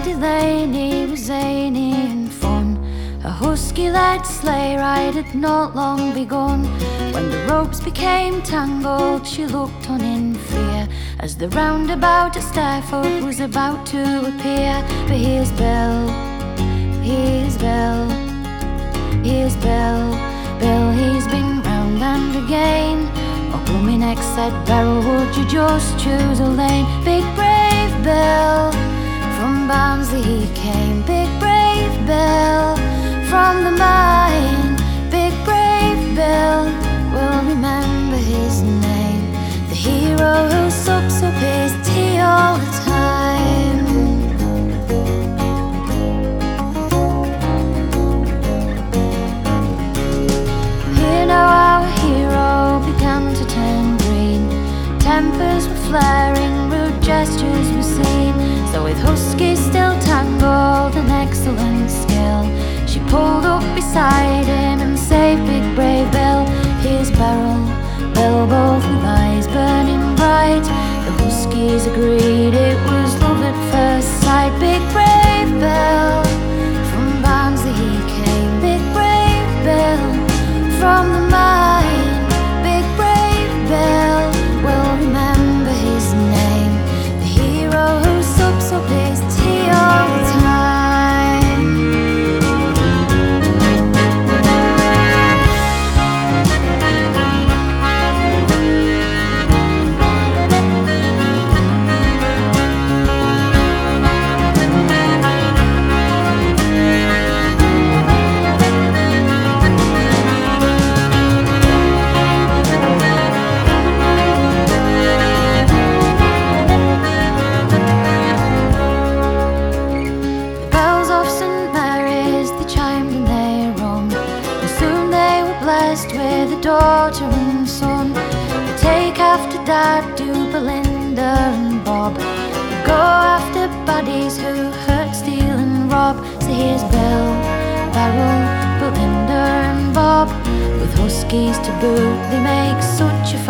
Delaney was zany and fun. A husky-led sleigh ride had not long begun. When the ropes became tangled, she looked on in fear as the roundabout at Stairfoot was about to appear. But here's Bill, here's Bill, here's Bill. Bill, he's been round and again. Oh, Bluminex said, Beryl, would you just choose a lane? Big brave Bill, from Barnsley he came. Big brave Bill, from the mine. Big brave Bill, we'll remember his name. The hero who sups up his tea all the time. Here now our hero began to turn green. Tempers were flaring, rude gestures were seen. So with huskies still tangled and excellent skill, she pulled up beside him and saved big brave Bill. Here's Beryl, Bill, both with eyes burning bright. The huskies agreed it was love at first sight. Big brave Bill, from Barnsley he came. Big brave Bill, from the mine. Big brave Bill, we'll remember his name. The hero who sups up his tea all the time. With a daughter and son, they take after Dad, do Belinda and Bob. They go after baddies who hurt, steal and rob. So here's Bill, Beryl, Belinda and Bob. With huskies to boot, they make such a